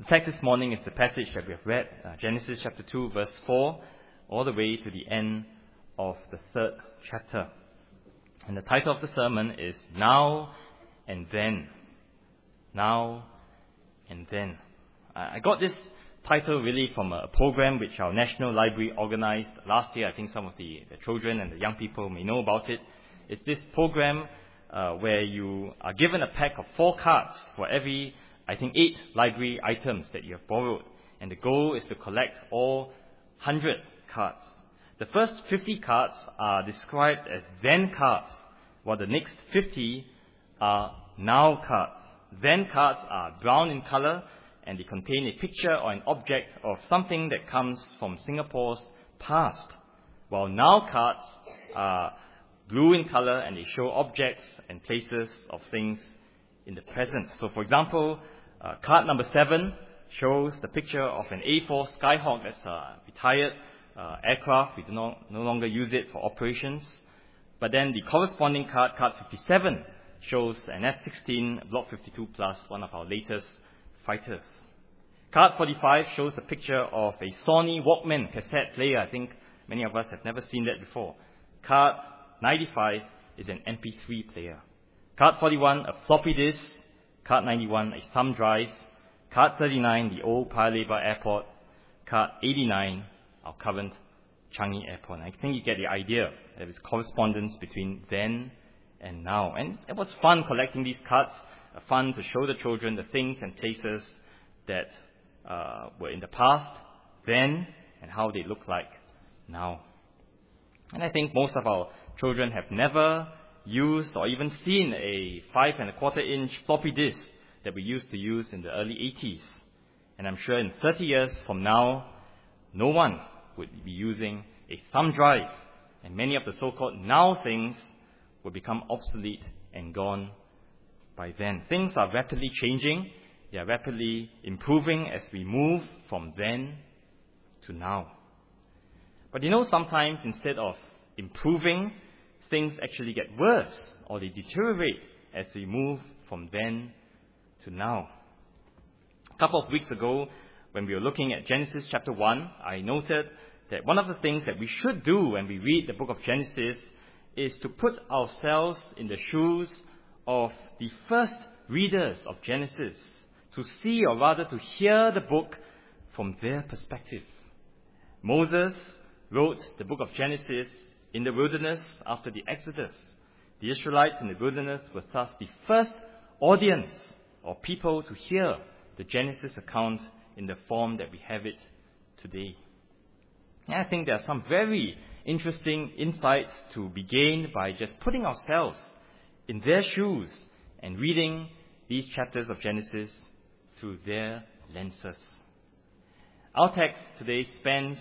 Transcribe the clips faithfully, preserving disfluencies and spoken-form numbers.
The text this morning is the passage that we have read, uh, Genesis chapter two, verse four, all the way to the end of the third chapter. And the title of the sermon is Now and Then. Now and Then. I got this title really from a program which our National Library organized last year. I think some of the, the children and the young people may know about it. It's this program uh, where you are given a pack of four cards for every, I think, eight library items that you have borrowed. And the goal is to collect all one hundred cards. The first fifty cards are described as then cards, while the next fifty are now cards. Then cards are brown in color, and they contain a picture or an object of something that comes from Singapore's past, while now cards are blue in color and they show objects and places of things in the present. So, for example, uh, card number seven shows the picture of an A four Skyhawk that's a retired uh, aircraft. We do not, no longer use it for operations. But then the corresponding card, card fifty-seven, shows an F sixteen Block fifty-two Plus, one of our latest fighters. Card forty-five shows a picture of a Sony Walkman cassette player. I think many of us have never seen that before. Card ninety-five is an M P three player. Card forty-one, a floppy disk. Card ninety-one, a thumb drive. Card thirty-nine, the old Paya Lebar Airport. Card eighty-nine, our current Changi Airport. And I think you get the idea. There is correspondence between then and now. And it was fun collecting these cards. Fun to show the children the things and places that uh, were in the past, then, and how they look like now. And I think most of our children have never used or even seen a five and a quarter inch floppy disk that we used to use in the early eighties. And I'm sure in thirty years from now, no one would be using a thumb drive. And many of the so-called now things will become obsolete and gone by then. Things are rapidly changing. They are rapidly improving as we move from then to now. But you know, sometimes instead of improving, things actually get worse or they deteriorate as we move from then to now. A couple of weeks ago, when we were looking at Genesis chapter one, I noted that one of the things that we should do when we read the book of Genesis is to put ourselves in the shoes of the first readers of Genesis, to see, or rather to hear the book from their perspective. Moses wrote the book of Genesis in the wilderness after the Exodus. The Israelites in the wilderness were thus the first audience or people to hear the Genesis account in the form that we have it today. And I think there are some very interesting insights to be gained by just putting ourselves in their shoes and reading these chapters of Genesis through their lenses. Our text today spans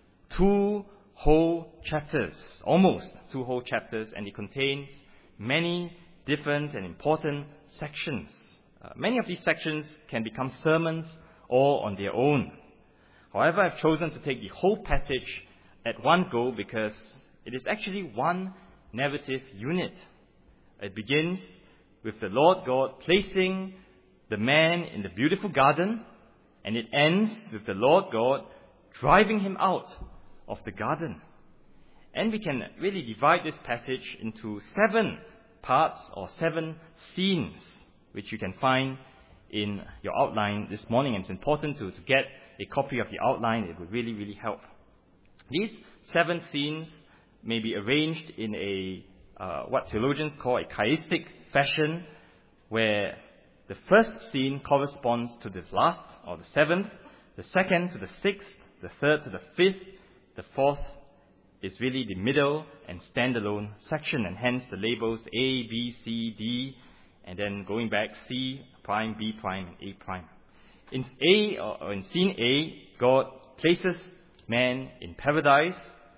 two whole chapters, almost two whole chapters, and it contains many different and important sections. Uh, many of these sections can become sermons all on their own. However, I've chosen to take the whole passage at one go because it is actually one narrative unit. It begins with the Lord God placing the man in the beautiful garden, and it ends with the Lord God driving him out of the garden. And we can really divide this passage into seven parts or seven scenes, which you can find in your outline this morning. And it's important to, to get a copy of the outline. It will really, really help. These seven scenes may be arranged in a uh, what theologians call a chiastic fashion, where the first scene corresponds to the last, or the seventh, the second to the sixth, the third to the fifth, the fourth is really the middle and standalone section, and hence the labels A, B, C, D, and then going back C prime, B prime, and A prime. In A, or in scene A, God places man in paradise,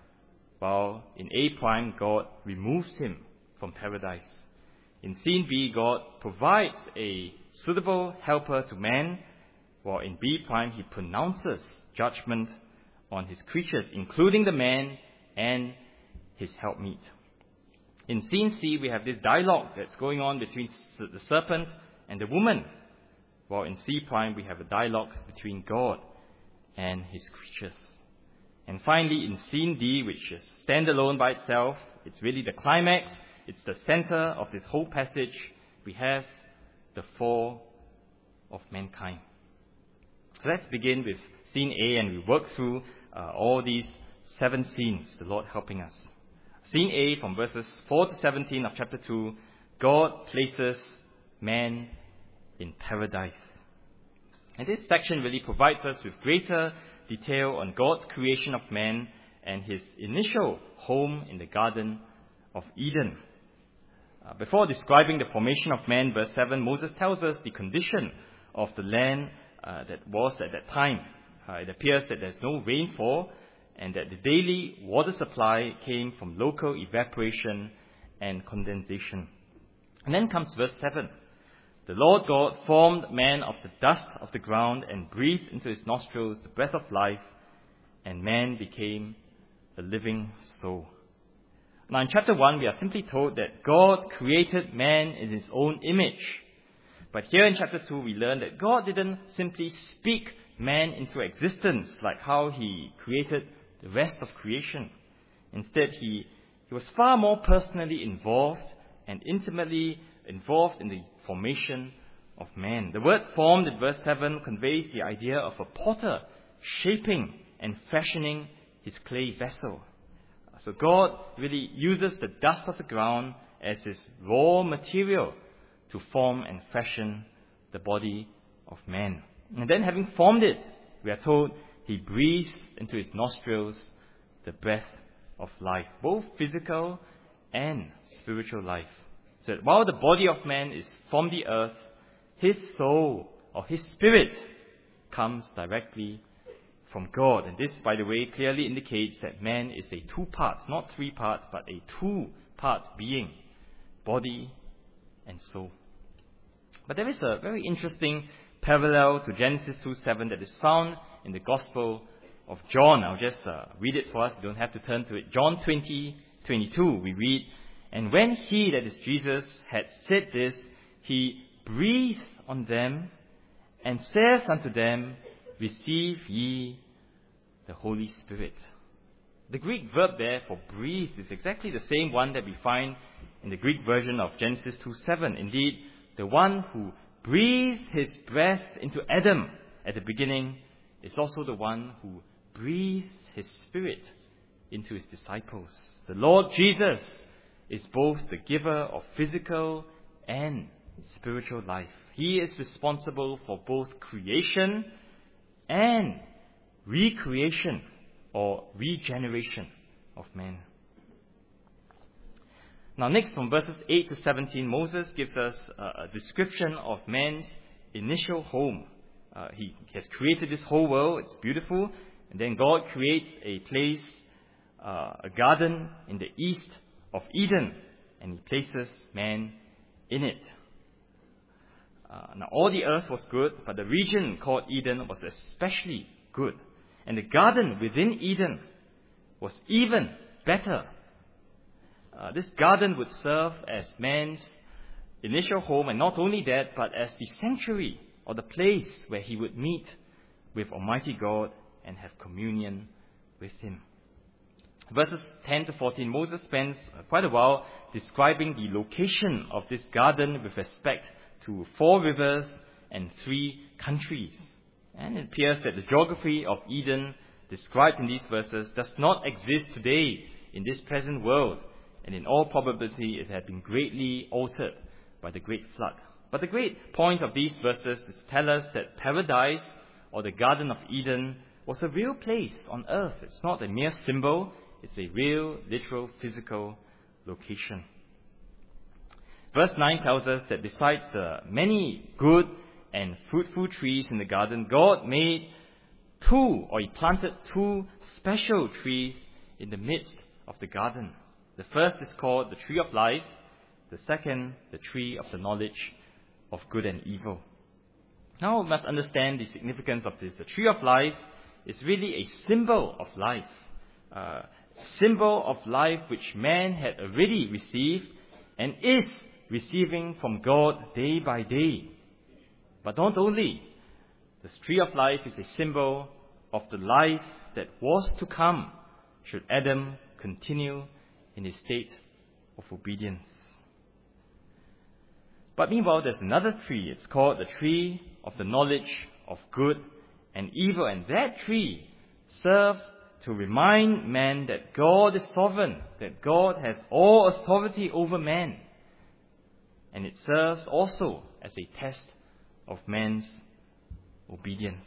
while in A prime, God removes him from paradise. In scene B, God provides a suitable helper to man, while in B prime, he pronounces judgment on his creatures, including the man and his helpmeet. In scene C, we have this dialogue that's going on between the serpent and the woman. while in C prime we have a dialogue between God and his creatures. And finally, in scene D, which is standalone by itself, it's really the climax, it's the center of this whole passage, we have the fall of mankind. So let's begin with scene A, and we work through uh, all these seven scenes, the Lord helping us. Scene A, from verses four to seventeen of chapter two, God places man in paradise. And this section really provides us with greater detail on God's creation of man and his initial home in the Garden of Eden. Uh, before describing the formation of man, verse seven, Moses tells us the condition of the land uh, that was at that time. Uh, it appears that there's no rainfall and that the daily water supply came from local evaporation and condensation. And then comes verse seven. The Lord God formed man of the dust of the ground and breathed into his nostrils the breath of life, and man became a living soul. Now in chapter one, we are simply told that God created man in his own image. But here in chapter two, we learn that God didn't simply speak man into existence like how he created the rest of creation. Instead, he, he was far more personally involved and intimately involved in the formation of man. The word formed in verse seven conveys the idea of a potter shaping and fashioning his clay vessel. So God really uses the dust of the ground as his raw material to form and fashion the body of man. And then having formed it, we are told he breathes into his nostrils the breath of life, both physical and spiritual life. So that while the body of man is from the earth, his soul or his spirit comes directly from God. And this, by the way, clearly indicates that man is a two-part, not three-part, but a two-part being, body and soul. But there is a very interesting parallel to Genesis two seven that is found in the Gospel of John. I'll just uh, read it for us. You don't have to turn to it. John twenty twenty-two, we read, "And when he," that is Jesus, "had said this, he breathed on them and saith unto them, Receive ye the Holy Spirit." The Greek verb there for breathe is exactly the same one that we find in the Greek version of Genesis two seven. Indeed, the one who breathed his breath into Adam at the beginning is also the one who breathed his Spirit into his disciples. The Lord Jesus is both the giver of physical and spiritual life. He is responsible for both creation and recreation or regeneration of man. Now next, from verses eight to seventeen, Moses gives us a description of man's initial home. Uh, he has created this whole world, it's beautiful, and then God creates a place, uh, a garden in the east of Eden, and he places man in it. Uh, now all the earth was good, but the region called Eden was especially good. And the garden within Eden was even better. Uh, this garden would serve as man's initial home, and not only that, but as the sanctuary or the place where he would meet with Almighty God and have communion with him. Verses ten to fourteen, Moses spends quite a while describing the location of this garden with respect to four rivers and three countries. And it appears that the geography of Eden described in these verses does not exist today in this present world, and in all probability it had been greatly altered by the great flood. But the great point of these verses is to tell us that paradise, or the Garden of Eden, was a real place on earth. It's not a mere symbol, it's a real, literal, physical location. Verse nine tells us that besides the many good and fruitful trees in the garden, God made two, or he planted two special trees in the midst of the garden. The first is called the tree of life, the second, the tree of the knowledge of good and evil. Now we must understand the significance of this. The tree of life is really a symbol of life, uh, symbol of life which man had already received and is receiving from God day by day. But not only, this tree of life is a symbol of the life that was to come should Adam continue in his state of obedience. But meanwhile, there's another tree. It's called the tree of the knowledge of good and evil. And that tree serves to remind man that God is sovereign, that God has all authority over man. And it serves also as a test of man's obedience.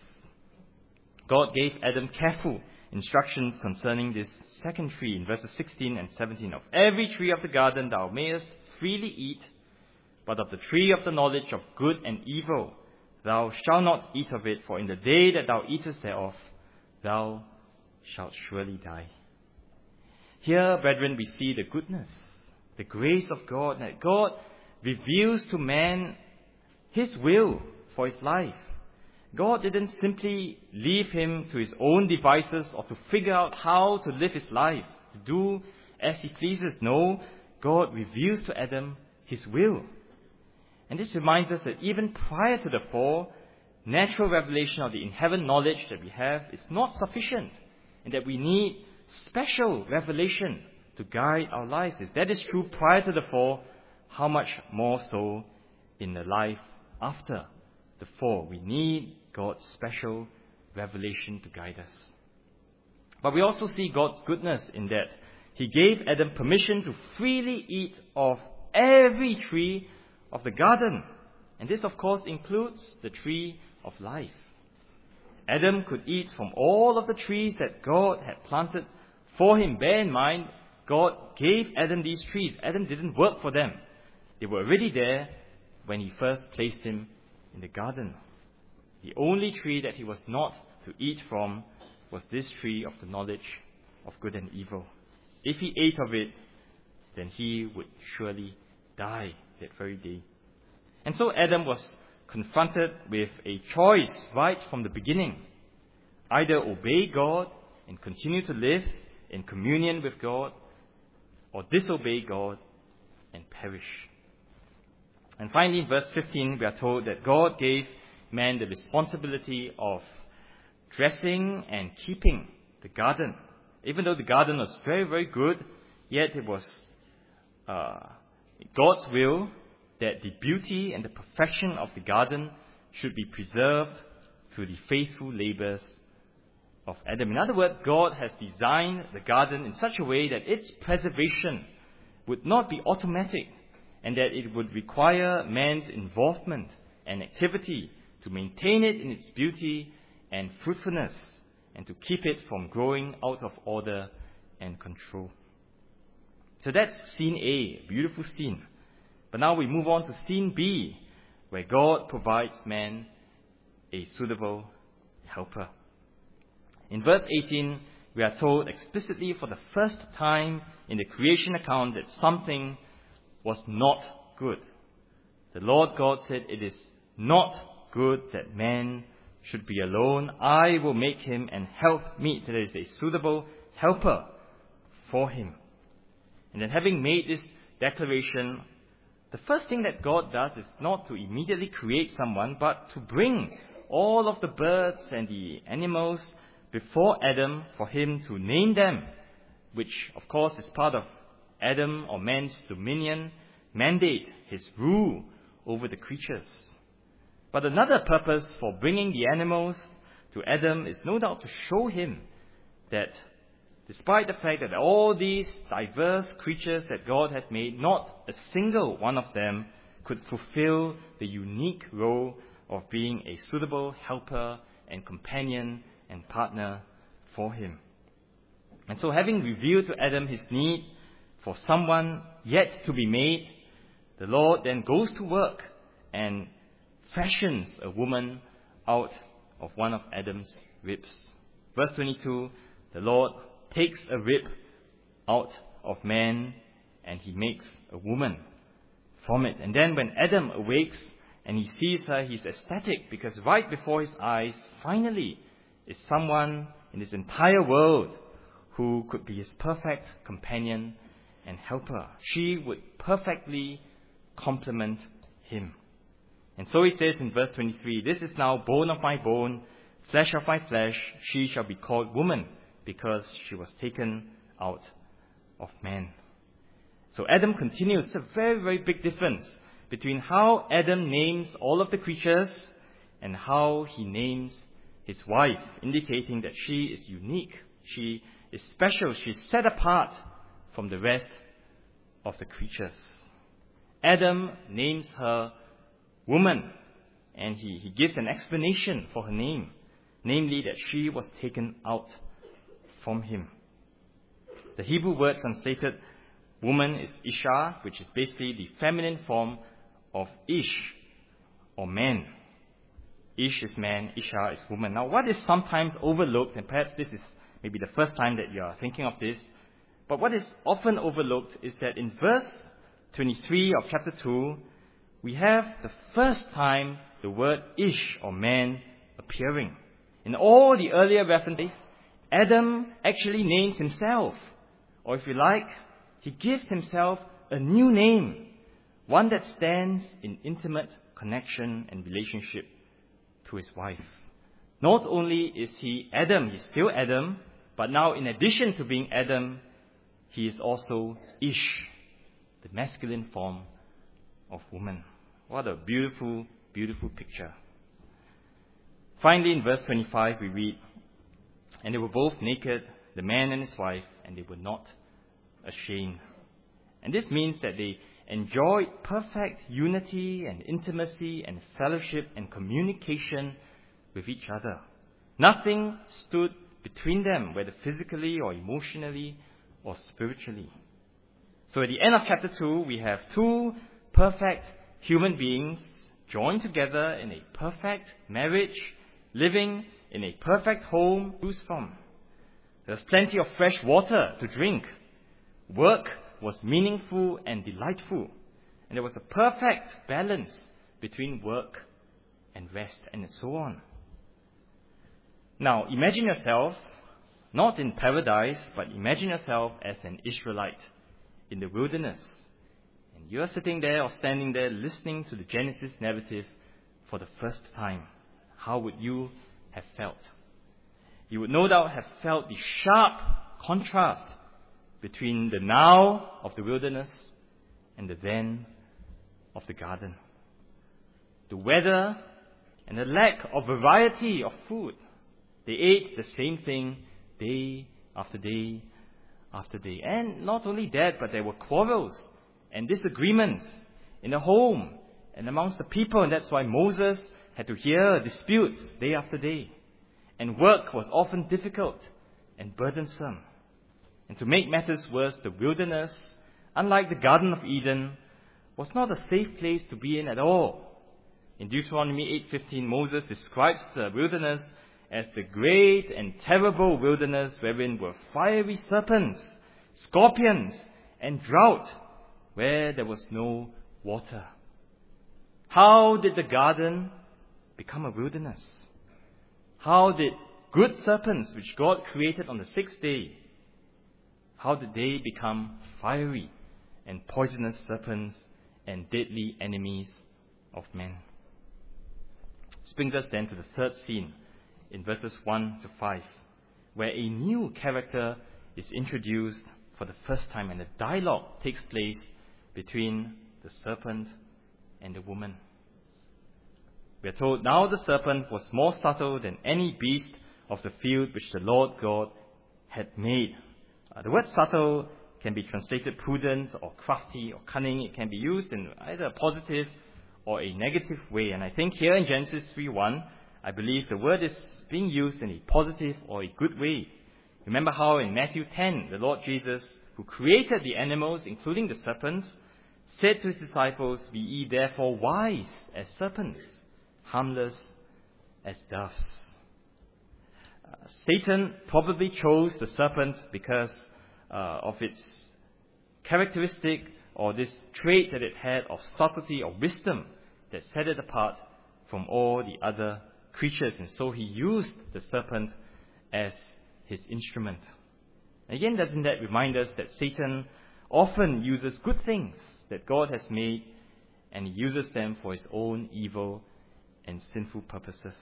God gave Adam careful instructions concerning this second tree in verses sixteen and seventeen. Of every tree of the garden thou mayest freely eat, but of the tree of the knowledge of good and evil thou shalt not eat of it, for in the day that thou eatest thereof thou shalt surely die. Here, brethren, we see the goodness, the grace of God, that God reveals to man his will for his life. God didn't simply leave him to his own devices or to figure out how to live his life, to do as he pleases. No, God reveals to Adam his will. And this reminds us that even prior to the fall, natural revelation of the inherent knowledge that we have is not sufficient, and that we need special revelation to guide our lives. If that is true prior to the fall, how much more so in the life after the fall? We need God's special revelation to guide us. But we also see God's goodness in that He gave Adam permission to freely eat of every tree of the garden. And this, of course, includes the tree of life. Adam could eat from all of the trees that God had planted for him. Bear in mind, God gave Adam these trees. Adam didn't work for them. They were already there when He first placed him in the garden. The only tree that he was not to eat from was this tree of the knowledge of good and evil. If he ate of it, then he would surely die that very day. And so Adam was confronted with a choice right from the beginning. Either obey God and continue to live in communion with God, or disobey God and perish. And finally, in verse fifteen, we are told that God gave man the responsibility of dressing and keeping the garden. Even though the garden was very, very good, yet it was uh, God's will that the beauty and the perfection of the garden should be preserved through the faithful labors of Adam. In other words, God has designed the garden in such a way that its preservation would not be automatic, and that it would require man's involvement and activity to maintain it in its beauty and fruitfulness, and to keep it from growing out of order and control. So that's scene A, a beautiful scene. But now we move on to scene B, where God provides man a suitable helper. In verse eighteen, we are told explicitly for the first time in the creation account that something was not good. The Lord God said, "It is not good that man should be alone. I will make him an helpmeet." There is a suitable helper for him. And then, having made this declaration, the first thing that God does is not to immediately create someone, but to bring all of the birds and the animals before Adam for him to name them, which, of course, is part of Adam or man's dominion, mandate, his rule over the creatures. But another purpose for bringing the animals to Adam is no doubt to show him that despite the fact that all these diverse creatures that God had made, not a single one of them could fulfill the unique role of being a suitable helper and companion and partner for him. And so, having revealed to Adam his need for someone yet to be made, the Lord then goes to work and fashions a woman out of one of Adam's ribs. Verse twenty-two, the Lord takes a rib out of man and He makes a woman from it. And then when Adam awakes and he sees her, he's ecstatic, because right before his eyes, finally, is someone in this entire world who could be his perfect companion and helper. She would perfectly complement him. And so it says in verse twenty-three, "This is now bone of my bone, flesh of my flesh. She shall be called woman, because she was taken out of man." So Adam continues. It's a very, very big difference between how Adam names all of the creatures and how he names his wife, indicating that she is unique. She is special. She's set apart from the rest of the creatures. Adam names her woman, and he, he gives an explanation for her name, namely that she was taken out from him. The Hebrew word translated woman is Isha, which is basically the feminine form of Ish, or man. Ish is man, Isha is woman. Now, what is sometimes overlooked, and perhaps this is maybe the first time that you are thinking of this, but what is often overlooked is that in verse twenty-three of chapter two, we have the first time the word Ish, or man, appearing. In all the earlier references, Adam actually names himself, or if you like, he gives himself a new name, one that stands in intimate connection and relationship to his wife. Not only is he Adam, he's still Adam, but now in addition to being Adam, he is also Ish, the masculine form of woman. What a beautiful, beautiful picture. Finally, in verse twenty-five, we read, "And they were both naked, the man and his wife, and they were not ashamed." And this means that they enjoyed perfect unity and intimacy and fellowship and communication with each other. Nothing stood between them, whether physically or emotionally or spiritually. So at the end of chapter two, we have two perfect human beings joined together in a perfect marriage, living in a perfect home to choose from. There's plenty of fresh water to drink. Work was meaningful and delightful. And there was a perfect balance between work and rest, and so on. Now, imagine yourself, not in paradise, but imagine yourself as an Israelite in the wilderness. And you're sitting there or standing there listening to the Genesis narrative for the first time. How would you have felt? You would no doubt have felt the sharp contrast between the now of the wilderness and the then of the garden. The weather and the lack of variety of food. They ate the same thing day after day after day. And not only that, but there were quarrels and disagreements in the home and amongst the people, and that's why Moses had to hear disputes day after day. And work was often difficult and burdensome. And to make matters worse, the wilderness, unlike the Garden of Eden, was not a safe place to be in at all. In Deuteronomy eight fifteen, Moses describes the wilderness as the great and terrible wilderness wherein were fiery serpents, scorpions, and drought, where there was no water. How did the garden become a wilderness? How did good serpents, which God created on the sixth day, how did they become fiery and poisonous serpents and deadly enemies of men? This brings us then to the third scene in verses one to five, where a new character is introduced for the first time, and a dialogue takes place between the serpent and the woman. We are told, "Now the serpent was more subtle than any beast of the field which the Lord God had made." Uh, the word subtle can be translated prudent or crafty or cunning. It can be used in either a positive or a negative way. And I think here in Genesis three one, I believe the word is being used in a positive or a good way. Remember how in Matthew ten, the Lord Jesus, who created the animals, including the serpents, said to his disciples, "Be ye therefore wise as serpents, harmless as doves." Uh, Satan probably chose the serpent because uh, of its characteristic, or this trait that it had of subtlety or wisdom that set it apart from all the other creatures. And so he used the serpent as his instrument. Again, doesn't that remind us that Satan often uses good things that God has made and he uses them for his own evil and sinful purposes.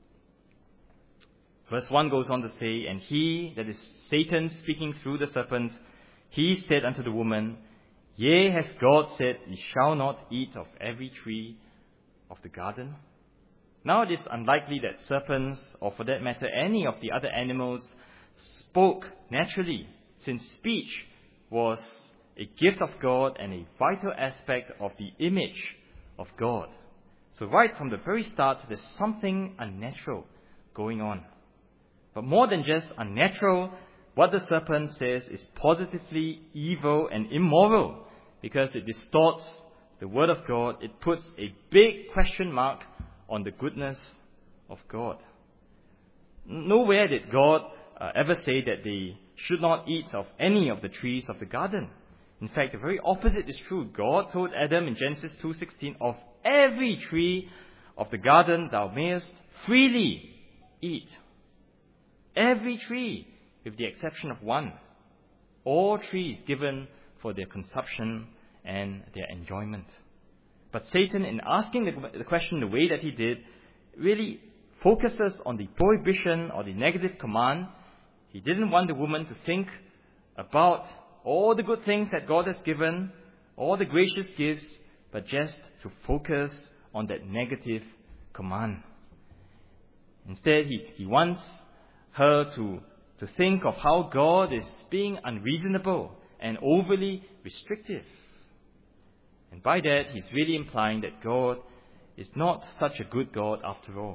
Verse one goes on to say, "And he," that is Satan speaking through the serpent, "he said unto the woman, Yea, has God said, Ye shall not eat of every tree of the garden?" Now it is unlikely that serpents, or for that matter any of the other animals, spoke naturally, since speech was a gift of God and a vital aspect of the image of God. So right from the very start, there's something unnatural going on. But more than just unnatural, what the serpent says is positively evil and immoral, because it distorts the Word of God. It puts a big question mark on the goodness of God. Nowhere did God uh, ever say that they should not eat of any of the trees of the garden. In fact, the very opposite is true. God told Adam in Genesis two sixteen, "Of every tree of the garden thou mayest freely eat." Every tree, with the exception of one. All trees given for their consumption and their enjoyment. But Satan, in asking the, the question the way that he did, really focuses on the prohibition or the negative command. He didn't want the woman to think about all the good things that God has given, all the gracious gifts, but just to focus on that negative command. Instead, he, he wants her to, to think of how God is being unreasonable and overly restrictive. And by that, he's really implying that God is not such a good God after all.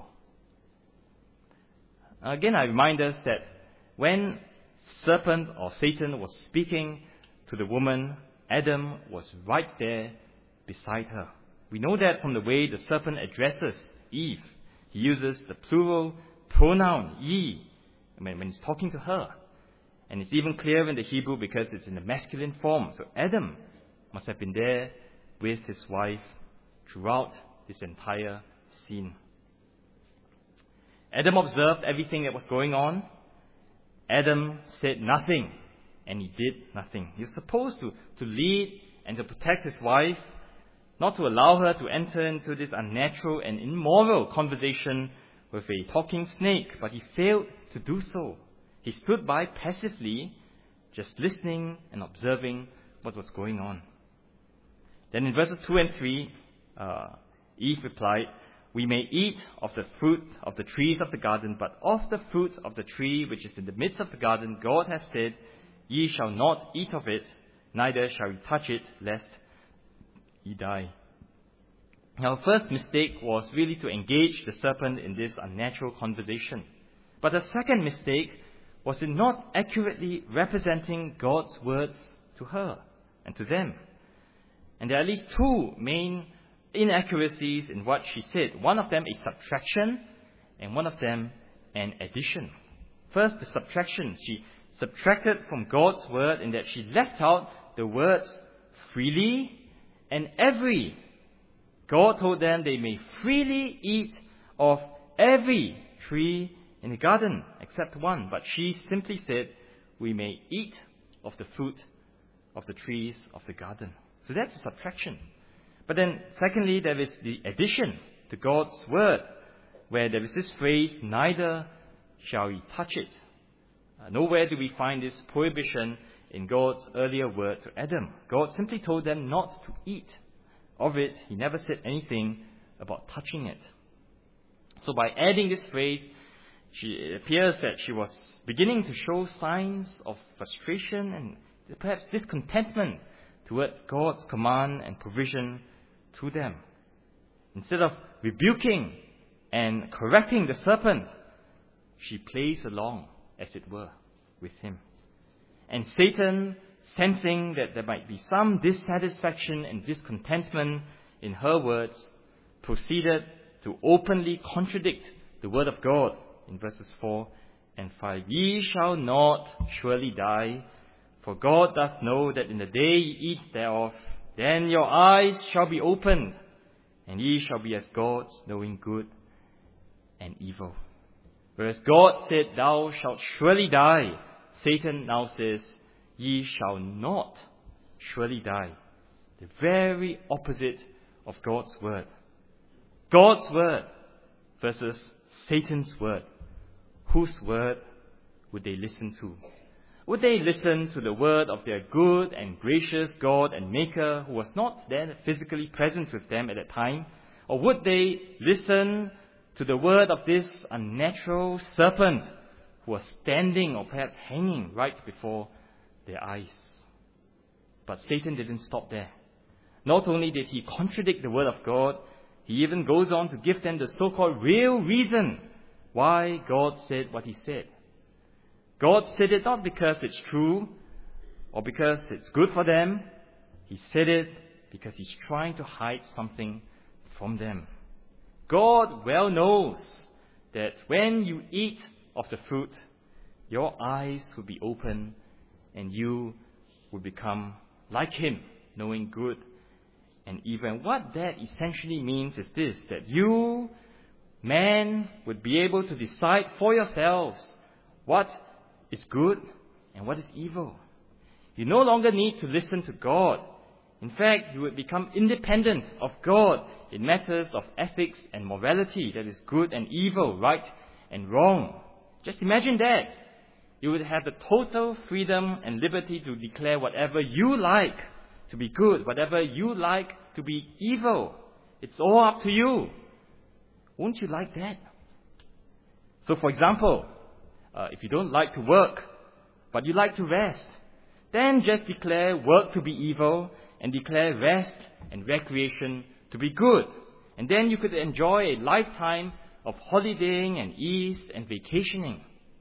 Again, I remind us that when serpent or Satan was speaking to the woman, Adam was right there beside her. We know that from the way the serpent addresses Eve. He uses the plural pronoun, ye, when, when he's talking to her. And it's even clearer in the Hebrew because it's in the masculine form. So Adam must have been there with his wife throughout this entire scene. Adam observed everything that was going on. Adam said nothing, and he did nothing. He was supposed to, to lead and to protect his wife, not to allow her to enter into this unnatural and immoral conversation with a talking snake, but he failed to do so. He stood by passively, just listening and observing what was going on. Then in verses two and three, uh, Eve replied, "We may eat of the fruit of the trees of the garden, but of the fruit of the tree which is in the midst of the garden, God hath said, Ye shall not eat of it, neither shall ye touch it, lest ye die." Now, our first mistake was really to engage the serpent in this unnatural conversation. But the second mistake was in not accurately representing God's words to her and to them. And there are at least two main inaccuracies in what she said. One of them is subtraction, and one of them an addition. First, the subtraction. She subtracted from God's word in that she left out the words freely and every. God told them they may freely eat of every tree in the garden except one. But she simply said, we may eat of the fruit of the trees of the garden. So that's a subtraction. But then, secondly, there is the addition to God's word, where there is this phrase, neither shall ye touch it. Uh, nowhere do we find this prohibition in God's earlier word to Adam. God simply told them not to eat of it. He never said anything about touching it. So by adding this phrase, she, it appears that she was beginning to show signs of frustration and perhaps discontentment towards God's command and provision to them. Instead of rebuking and correcting the serpent, she plays along, as it were, with him. And Satan, sensing that there might be some dissatisfaction and discontentment in her words, proceeded to openly contradict the word of God in verses four and five. Ye shall not surely die, for God doth know that in the day ye eat thereof, then your eyes shall be opened, and ye shall be as gods, knowing good and evil. Whereas God said, thou shalt surely die, Satan now says, ye shall not surely die. The very opposite of God's word. God's word versus Satan's word. Whose word would they listen to? Would they listen to the word of their good and gracious God and Maker who was not there physically present with them at that time? Or would they listen to the word of this unnatural serpent who was standing or perhaps hanging right before their eyes? But Satan didn't stop there. Not only did he contradict the word of God, he even goes on to give them the so-called real reason why God said what he said. God said it not because it's true or because it's good for them. He said it because he's trying to hide something from them. God well knows that when you eat of the fruit, your eyes will be open and you will become like him, knowing good and evil. And what that essentially means is this, that you, man, would be able to decide for yourselves what is good and what is evil. You no longer need to listen to God. In fact, you would become independent of God in matters of ethics and morality, that is good and evil, right and wrong. Just imagine that. You would have the total freedom and liberty to declare whatever you like to be good, whatever you like to be evil. It's all up to you. Won't you like that? So, for example, uh, if you don't like to work, but you like to rest, then just declare work to be evil and declare rest and recreation to be good. And then you could enjoy a lifetime of holidaying and ease and vacationing.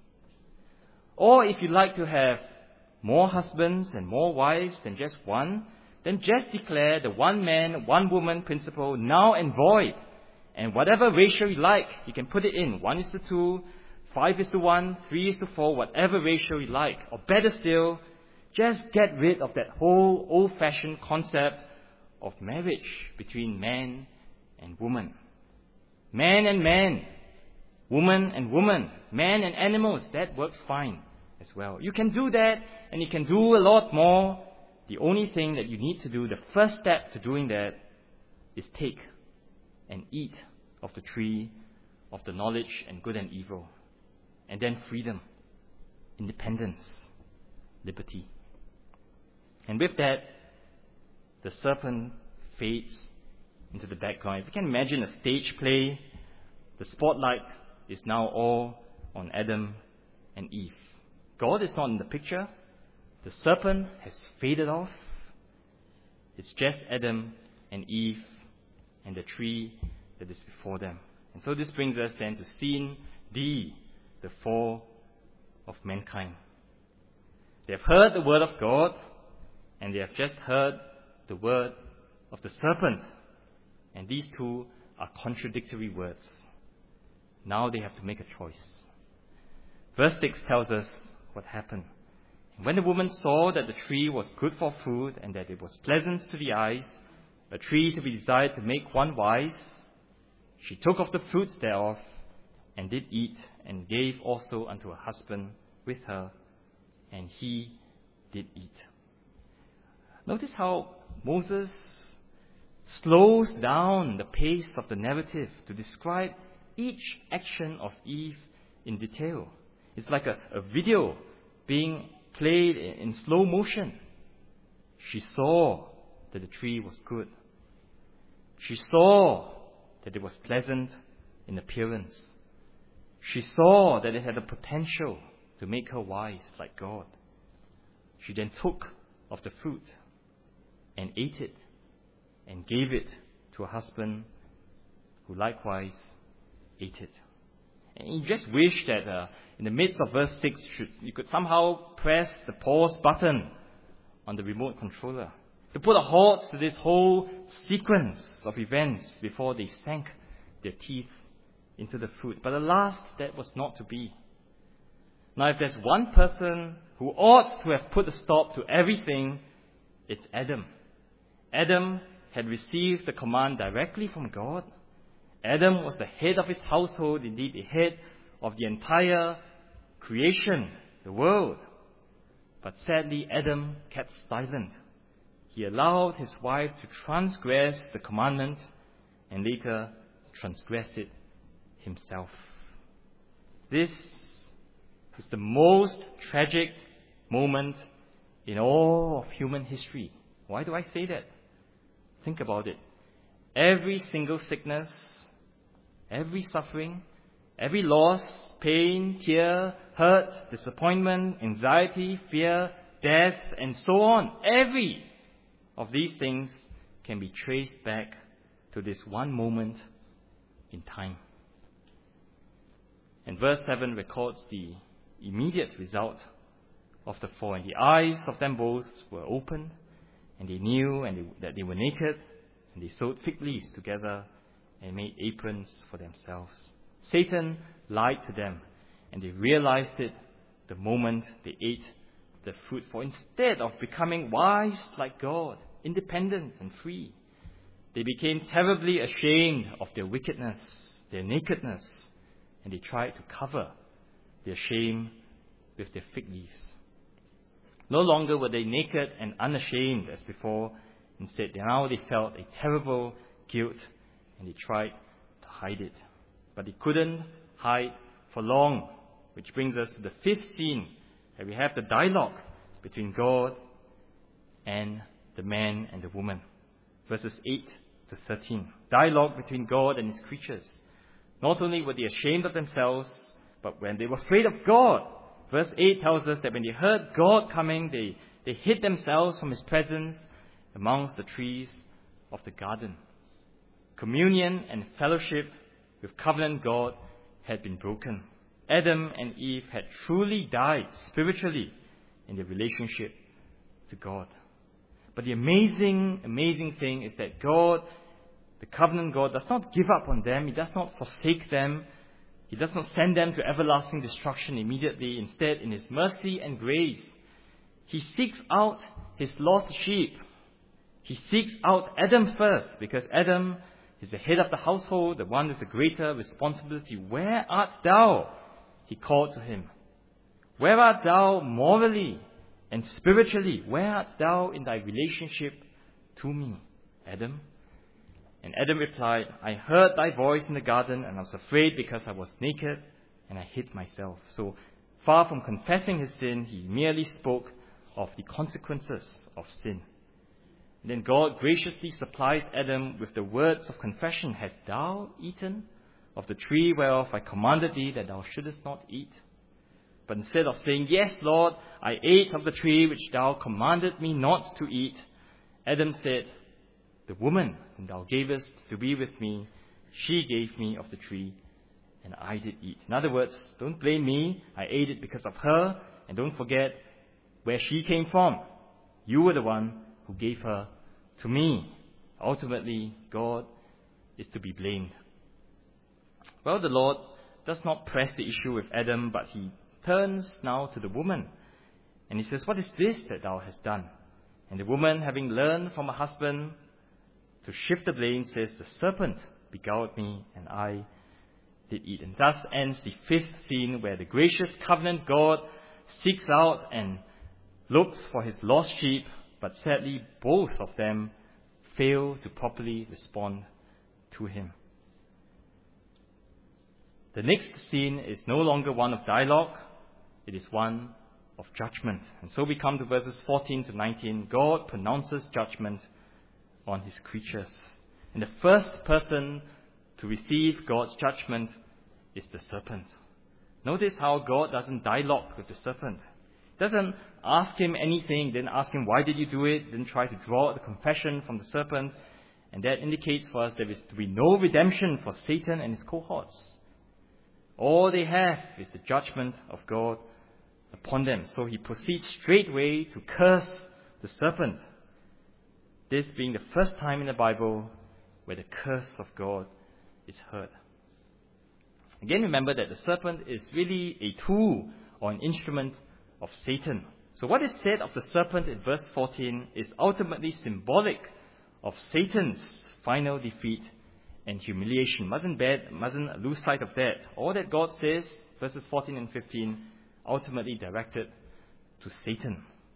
Or if you like to have more husbands and more wives than just one, then just declare the one man, one woman principle null and void. And whatever ratio you like, you can put it in. One is to two, five is to one, three is to four, whatever ratio you like. Or better still, just get rid of that whole old-fashioned concept of marriage between man and woman. Man and man, woman and woman, man and animals, that works fine as well. You can do that, and you can do a lot more. The only thing that you need to do, the first step to doing that, is take and eat of the tree of the knowledge and good and evil. And then freedom, independence, liberty. And with that, the serpent fades into the background. If you can imagine a stage play, the spotlight is now all on Adam and Eve. God is not in the picture. The serpent has faded off. It's just Adam and Eve and the tree that is before them. And so this brings us then to scene D, the fall of mankind. They have heard the word of God, and they have just heard the word of the serpent. And these two are contradictory words. Now they have to make a choice. Verse six tells us what happened. When the woman saw that the tree was good for food, and that it was pleasant to the eyes, a tree to be desired to make one wise, she took of the fruit thereof, and did eat, and gave also unto her husband with her, and he did eat. Notice how Moses slows down the pace of the narrative to describe each action of Eve in detail. It's like a, a video being played in slow motion. She saw that the tree was good. She saw that it was pleasant in appearance. She saw that it had the potential to make her wise like God. She then took of the fruit and ate it and gave it to her husband, who likewise ate it. And you just wish that uh, in the midst of verse six, should, you could somehow press the pause button on the remote controller to put a halt to this whole sequence of events before they sank their teeth into the fruit. But alas, that was not to be. Now, if there's one person who ought to have put a stop to everything, it's Adam. Adam had received the command directly from God. Adam was the head of his household, indeed the head of the entire creation, the world. But sadly, Adam kept silent. he allowed his wife to transgress the commandment and later transgressed it himself. This is the most tragic moment in all of human history. Why do I say that? Think about it. Every single sickness, every suffering, every loss, pain, tear, hurt, disappointment, anxiety, fear, death, and so on, every of these things can be traced back to this one moment in time. And verse seven records the immediate result of the fall. And the eyes of them both were opened, and they knew and they, that they were naked, and they sewed fig leaves together and made aprons for themselves. Satan lied to them, and they realized it the moment they ate the fruit. For instead of becoming wise like God, independent and free, they became terribly ashamed of their wickedness, their nakedness, and they tried to cover their shame with their fig leaves. No longer were they naked and unashamed as before. Instead, now they felt a terrible guilt, and they tried to hide it. But they couldn't hide for long, which brings us to the fifth scene, where we have the dialogue between God and the man and the woman. Verses eight to thirteen. Dialogue between God and His creatures. Not only were they ashamed of themselves, but when they were afraid of God. Verse eight tells us that when they heard God coming, they, they hid themselves from His presence amongst the trees of the garden. Communion and fellowship with covenant God had been broken. Adam and Eve had truly died spiritually in their relationship to God. But the amazing, amazing thing is that God, the covenant God, does not give up on them. He does not forsake them. He does not send them to everlasting destruction immediately. Instead, in His mercy and grace, He seeks out His lost sheep. He seeks out Adam first, because Adam is the head of the household, the one with the greater responsibility. Where art thou? He called to him. Where art thou morally and spiritually? Where art thou in thy relationship to me, Adam? And Adam replied, I heard thy voice in the garden, and I was afraid because I was naked, and I hid myself. So far from confessing his sin, he merely spoke of the consequences of sin. And then God graciously supplies Adam with the words of confession. Hast thou eaten of the tree whereof I commanded thee that thou shouldest not eat? But instead of saying, Yes, Lord, I ate of the tree which thou commanded me not to eat, Adam said, The woman whom thou gavest to be with me, she gave me of the tree, and I did eat. In other words, don't blame me. I ate it because of her, and don't forget where she came from. You were the one who gave her to me. Ultimately, God is to be blamed. Well, the Lord does not press the issue with Adam, but He turns now to the woman. And He says, What is this that thou hast done? And the woman, having learned from her husband to shift the blame, says, The serpent beguiled me, and I did eat. And thus ends the fifth scene, where the gracious covenant God seeks out and looks for His lost sheep, but sadly both of them fail to properly respond to Him. The next scene is no longer one of dialogue, it is one of judgment. And so we come to verses fourteen to nineteen. God pronounces judgment on His creatures. And the first person to receive God's judgment is the serpent. Notice how God doesn't dialogue with the serpent. Doesn't ask him anything, didn't ask him, why did you do it? Didn't try to draw the confession from the serpent. And that indicates for us there is to be no redemption for Satan and his cohorts. All they have is the judgment of God upon them. So he proceeds straightway to curse the serpent. This being the first time in the Bible where the curse of God is heard. Again, remember that the serpent is really a tool or an instrument of Satan. So what is said of the serpent in verse fourteen is ultimately symbolic of Satan's final defeat and humiliation. Mustn't bad, mustn't lose sight of that. All that God says, verses fourteen and fifteen, ultimately directed to Satan.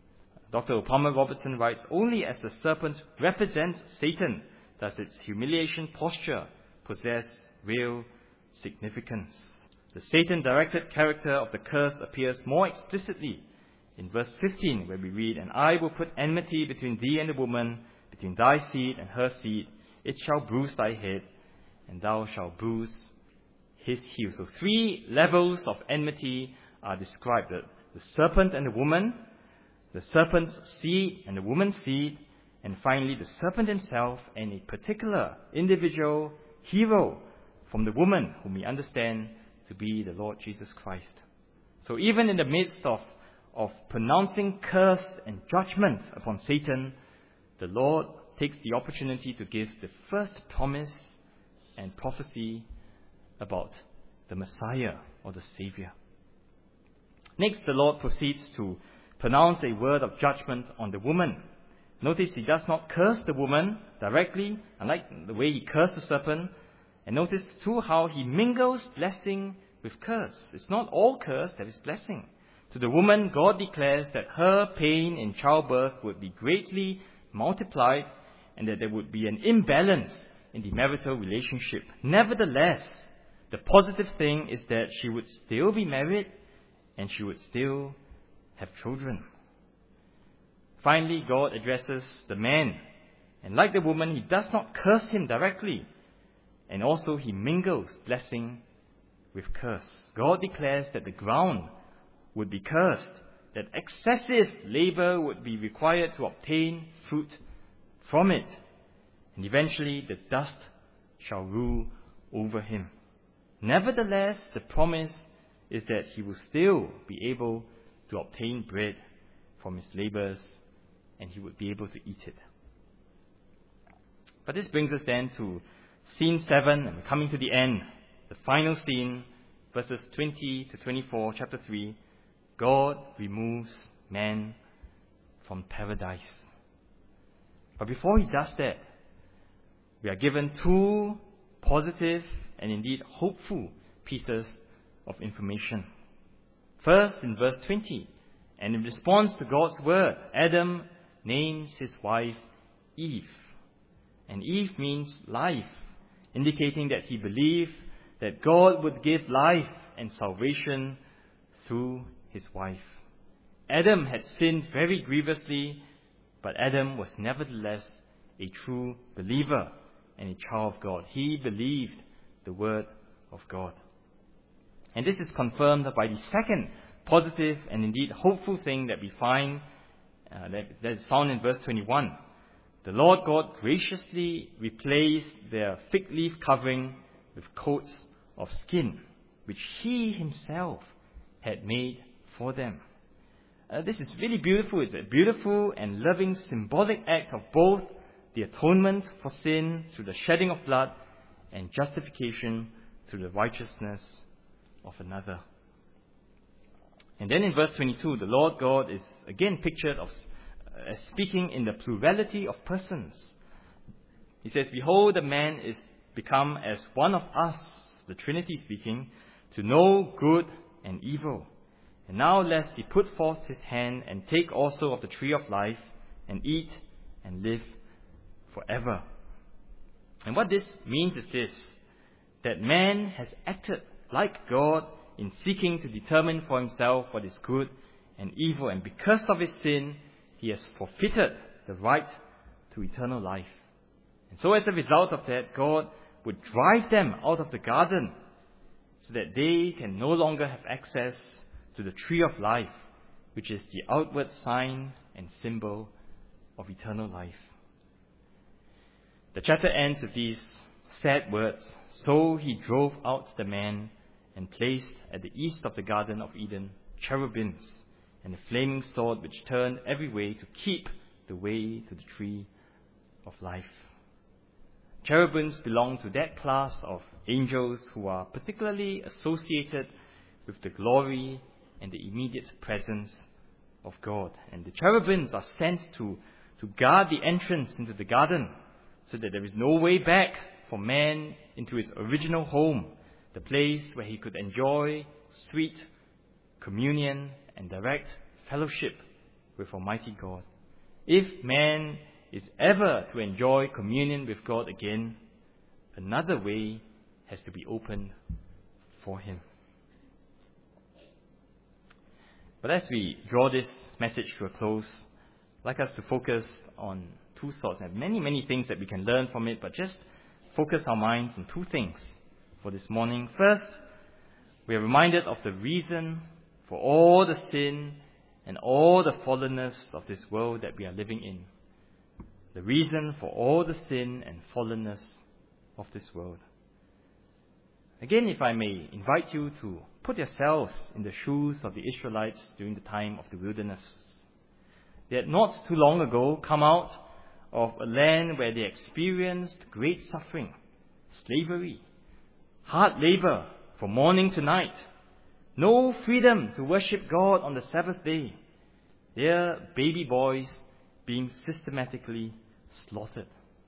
Doctor Palmer Robertson writes, only as the serpent represents Satan does its humiliation posture possess real significance. The Satan-directed character of the curse appears more explicitly in verse fifteen, where we read, and I will put enmity between thee and the woman, between thy seed and her seed. It shall bruise thy head, and thou shalt bruise his heel. So three levels of enmity are described. The, the serpent and the woman, the serpent's seed and the woman's seed, and finally the serpent himself and a particular individual hero from the woman whom we understand to be the Lord Jesus Christ. So even in the midst of, of pronouncing curse and judgment upon Satan, the Lord takes the opportunity to give the first promise and prophecy about the Messiah or the Savior. Next, the Lord proceeds to pronounce a word of judgment on the woman. Notice he does not curse the woman directly, unlike the way he cursed the serpent. And notice too how he mingles blessing with curse. It's not all curse, there is blessing. To the woman, God declares that her pain in childbirth would be greatly multiplied and that there would be an imbalance in the marital relationship. Nevertheless, the positive thing is that she would still be married and she would still have children. Finally, God addresses the man. And like the woman, he does not curse him directly. And also he mingles blessing with curse. God declares that the ground would be cursed, that excessive labor would be required to obtain fruit from it. And eventually the dust shall rule over him. Nevertheless, the promise is that he will still be able to obtain bread from his labors and he would be able to eat it. But this brings us then to scene seven, and we're coming to the end. The final scene, verses twenty to twenty-four, chapter three. God removes man from paradise. But before he does that, we are given two positive and indeed hopeful pieces of information. First, in verse twenty, and in response to God's word, Adam names his wife Eve. And Eve means life, indicating that he believed that God would give life and salvation through his wife. Adam had sinned very grievously, but Adam was nevertheless a true believer and a child of God. He believed the word of God. And this is confirmed by the second positive and indeed hopeful thing that we find, uh, that, that is found in verse twenty-one. The Lord God graciously replaced their fig leaf covering with coats of skin, which he himself had made for them. Uh, this is really beautiful. It's a beautiful and loving symbolic act of both the atonement for sin through the shedding of blood and justification through the righteousness of another. And then in verse twenty-two, the Lord God is again pictured of, uh, as speaking in the plurality of persons. He says, behold, the man is become as one of us, the Trinity speaking, to know good and evil. And now lest he put forth his hand and take also of the tree of life and eat and live forever. And what this means is this, that man has acted like God in seeking to determine for himself what is good and evil, and because of his sin, he has forfeited the right to eternal life. And so as a result of that, God would drive them out of the garden so that they can no longer have access to the tree of life, which is the outward sign and symbol of eternal life. The chapter ends with these sad words. So he drove out the man and placed at the east of the Garden of Eden cherubims and a flaming sword which turned every way to keep the way to the tree of life. Cherubims belong to that class of angels who are particularly associated with the glory and the immediate presence of God. And the cherubims are sent to, to guard the entrance into the garden so that there is no way back for man into his original home, the place where he could enjoy sweet communion and direct fellowship with Almighty God. If man is ever to enjoy communion with God again, another way has to be opened for him. But as we draw this message to a close, I'd like us to focus on two thoughts. There are many, many things that we can learn from it, but just focus our minds on two things for this morning. First, we are reminded of the reason for all the sin and all the fallenness of this world that we are living in. The reason for all the sin and fallenness of this world. Again, if I may invite you to put yourselves in the shoes of the Israelites during the time of the wilderness. They had not too long ago come out of a land where they experienced great suffering, slavery, hard labor from morning to night, no freedom to worship God on the Sabbath day, their baby boys being systematically slaughtered.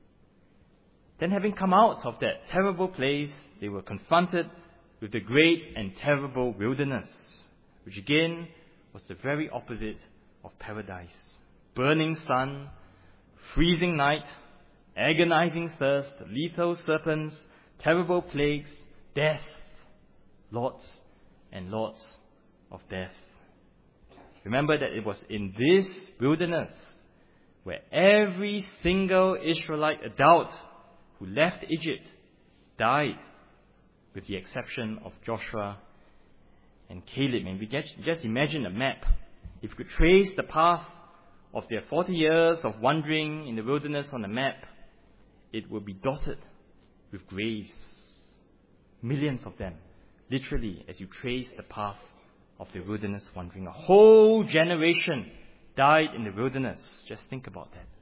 Then, having come out of that terrible place, they were confronted with the great and terrible wilderness, which again was the very opposite of paradise. Burning sun, freezing night, agonizing thirst, lethal serpents, terrible plagues, death, lots and lots of death. Remember that it was in this wilderness where every single Israelite adult who left Egypt died, with the exception of Joshua and Caleb. And we just, just imagine a map. If you could trace the path of their forty years of wandering in the wilderness on a map, it would be dotted with graves. Millions of them, literally, as you trace the path of the wilderness wandering. A whole generation died in the wilderness. Just think about that.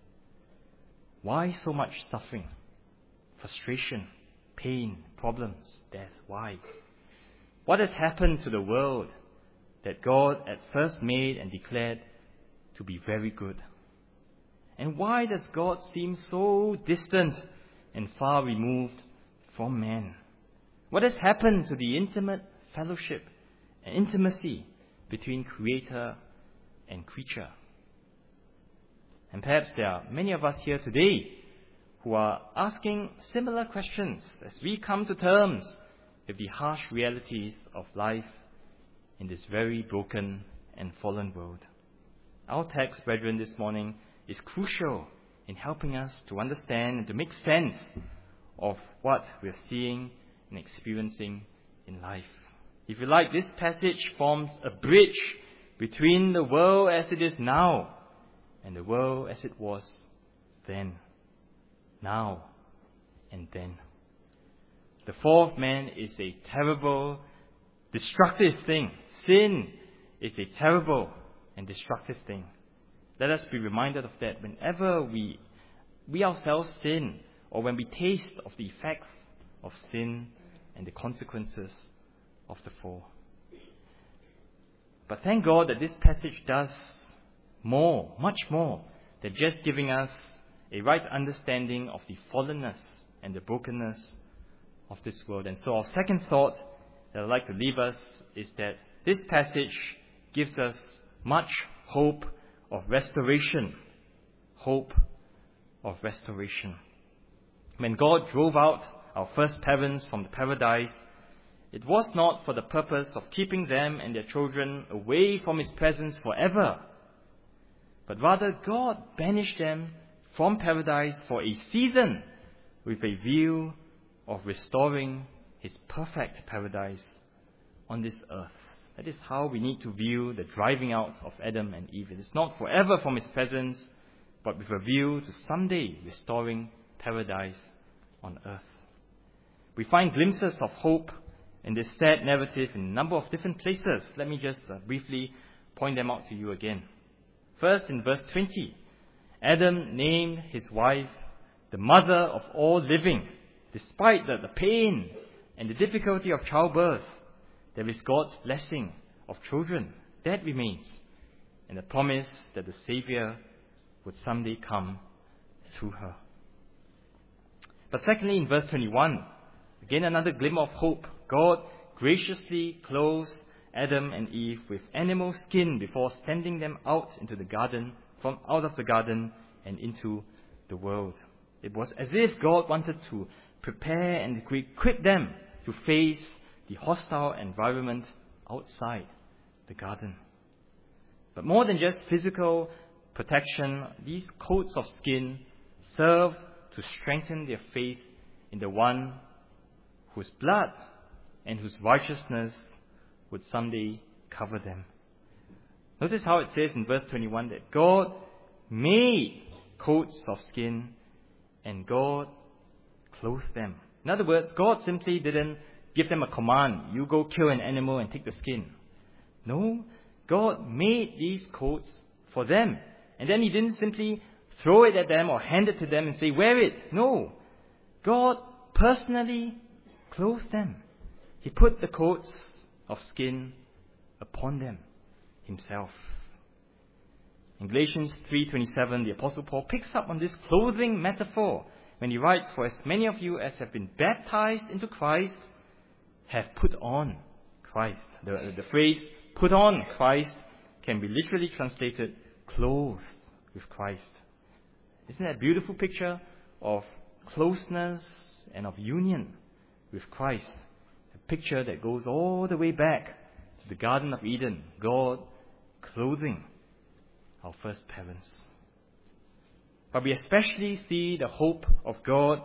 Why so much suffering, frustration, pain, problems, death? Why? What has happened to the world that God at first made and declared to be very good? And why does God seem so distant and far removed from man? What has happened to the intimate fellowship and intimacy between Creator and creature? And perhaps there are many of us here today who are asking similar questions as we come to terms with the harsh realities of life in this very broken and fallen world. Our text, brethren, this morning is crucial in helping us to understand and to make sense of what we're seeing and experiencing in life. If you like, this passage forms a bridge between the world as it is now and the world as it was then. Now and then. The fourth man is a terrible, destructive thing. Sin is a terrible and destructive thing. Let us be reminded of that whenever we, we ourselves sin, or when we taste of the effects of sin and the consequences of the fall. But thank God that this passage does more, much more, than just giving us a right understanding of the fallenness and the brokenness of this world. And so our second thought that I'd like to leave us is that this passage gives us much hope of restoration. Hope of restoration. When God drove out our first parents from the paradise, it was not for the purpose of keeping them and their children away from His presence forever, but rather God banished them from paradise for a season with a view of restoring His perfect paradise on this earth. That is how we need to view the driving out of Adam and Eve. It is not forever from His presence, but with a view to someday restoring paradise on earth. We find glimpses of hope in this sad narrative in a number of different places. Let me just uh, briefly point them out to you again. First, in verse twenty, Adam named his wife the mother of all living. Despite the, the pain and the difficulty of childbirth, there is God's blessing of children. That remains. And the promise that the Savior would someday come through her. But secondly, in verse twenty-one, again another glimmer of hope. God graciously clothes Adam and Eve with animal skin before sending them out into the garden, from out of the garden and into the world. It was as if God wanted to prepare and equip them to face the hostile environment outside the garden. But more than just physical protection, these coats of skin served to strengthen their faith in the one whose blood and whose righteousness would someday cover them. Notice how it says in verse twenty-one that God made coats of skin and God clothed them. In other words, God simply didn't give them a command, you go kill an animal and take the skin. No, God made these coats for them. And then He didn't simply throw it at them or hand it to them and say, wear it. No, God personally clothed them. He put the coats of skin upon them Himself. In Galatians three twenty-seven, the Apostle Paul picks up on this clothing metaphor when he writes, for as many of you as have been baptized into Christ have put on Christ. The, the phrase put on Christ can be literally translated clothed with Christ. Isn't that a beautiful picture of closeness and of union with Christ? A picture that goes all the way back to the Garden of Eden, God clothing our first parents. But we especially see the hope of God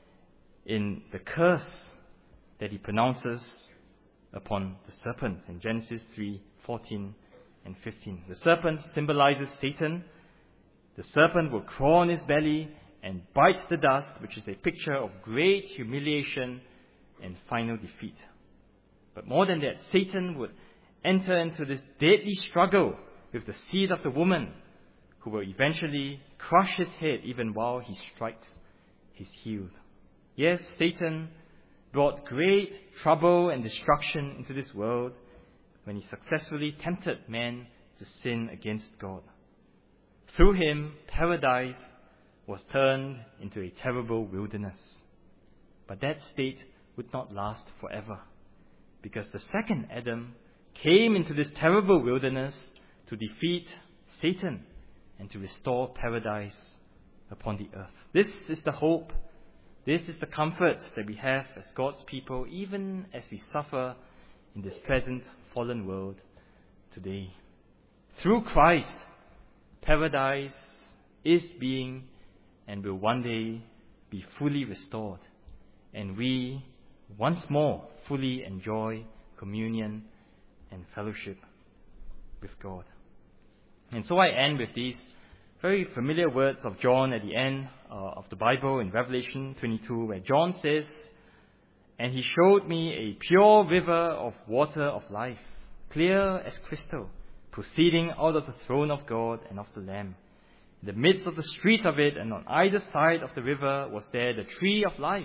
in the curse that He pronounces upon the serpent in Genesis three fourteen and fifteen. The serpent symbolizes Satan. The serpent will crawl on his belly and bite the dust, which is a picture of great humiliation and final defeat. But more than that, Satan would enter into this deadly struggle with the seed of the woman, who will eventually crush his head even while he strikes his heel. Yes, Satan brought great trouble and destruction into this world when he successfully tempted man to sin against God. Through him, paradise was turned into a terrible wilderness. But that state would not last forever, because the second Adam came into this terrible wilderness to defeat Satan and to restore paradise upon the earth. This is the hope, this is the comfort that we have as God's people, even as we suffer in this present fallen world today. Through Christ, paradise is being and will one day be fully restored, and we once more fully enjoy communion and fellowship with God. And so I end with these very familiar words of John at the end uh, of the Bible in Revelation twenty-two, where John says, "And He showed me a pure river of water of life, clear as crystal, proceeding out of the throne of God and of the Lamb. In the midst of the streets of it, and on either side of the river, was there the tree of life.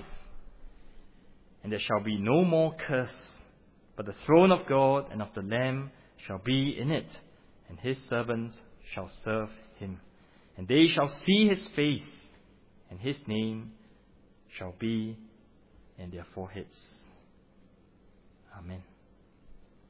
And there shall be no more curse, but the throne of God and of the Lamb shall be in it, and His servants shall serve Him. And they shall see His face, and His name shall be in their foreheads." Amen.